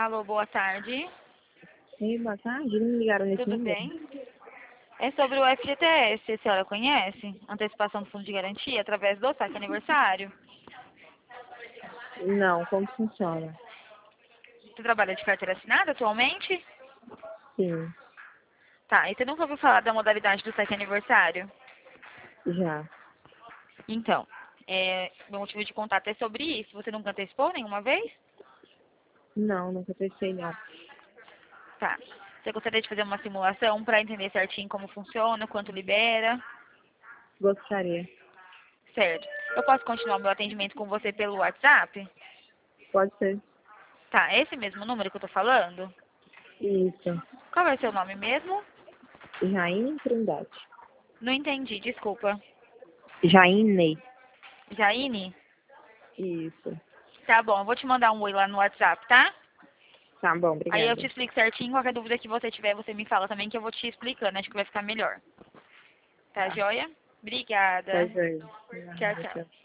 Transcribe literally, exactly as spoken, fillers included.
Alô, boa tarde. Sim, boa tarde. Não me ligaram nesse Tudo número? bem? É sobre o F G T S, a senhora conhece? Antecipação do Fundo de Garantia através do saque aniversário. Não, como funciona? Você trabalha de carteira assinada atualmente? Sim, Tá, e você nunca ouviu falar da modalidade do saque aniversário? já. Então, é, meu motivo de contato é sobre isso. Você nunca antecipou nenhuma vez? Não, nunca pensei não. Tá. Você gostaria de fazer uma simulação para entender certinho como funciona, quanto libera? Gostaria. Certo. Eu posso continuar meu atendimento com você pelo WhatsApp? Pode ser. Tá, é esse mesmo número que eu tô falando? Isso. Qual é o seu nome mesmo? Jaine Trindade. Não entendi, desculpa. Jaine. Jaine? Isso. Tá bom, eu vou te mandar um oi lá no WhatsApp, tá? Tá bom, Aí eu te obrigada. explico certinho, qualquer dúvida que você tiver, você me fala também que eu vou te explicando, acho que vai ficar melhor. Tá Tá. joia? Tá, Obrigada. joia. Tchau, Obrigada, tchau. tchau.